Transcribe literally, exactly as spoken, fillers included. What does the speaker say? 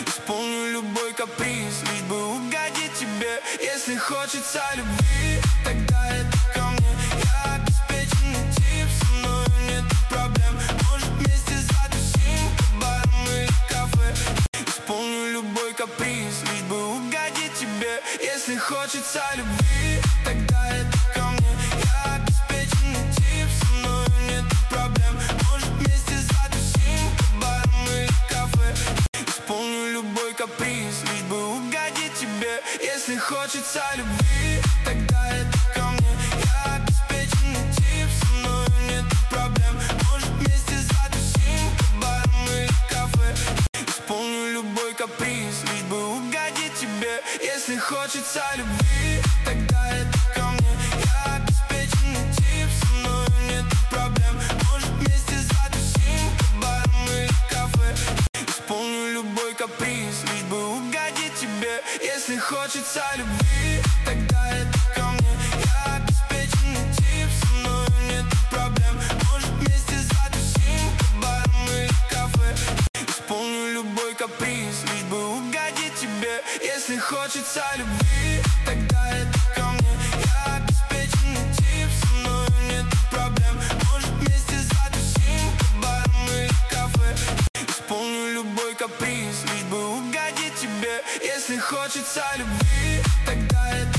Исполню любой каприз, лишь бы угодить тебе. Если хочется любви, тогда это ко мне. Я обеспеченный тип, со мною нет проблем. Может, вместе затусим по барам или кафе. Исполню любой каприз, лишь бы угодить тебе. Если хочется любви, тогда это ко мне. Я обеспеченный тип, со мною нет проблем. Может, вместе затусим по барам или кафе. Исполню любой каприз, лишь бы угодить тебе. Если хочется любви, тогда это ко мне. Я обеспеченный тип, со мною нет проблем. Может, вместе затусим по барам или кафе. Исполню любой каприз, лишь бы угодить тебе. Если хочется любви, тогда это ко мне. Я обеспеченный тип, со мною нет проблем. Может, вместе затусим по барам или кафе. Исполню любой каприз, лишь бы угодить тебе. Если хочется любви, тогда это ко мне. Я обеспеченный тип, со мною нет проблем. Может, вместе затусим по барам или кафе. Исполню любой каприз, лишь бы угодить тебе. Если хочется любви, тогда это ко мне. Я обеспеченный тип, со мною нет проблем. Может, вместе затусим по барам или кафе. Исполню любой каприз, лишь бы угодить тебе. Если хочется любви, тогда это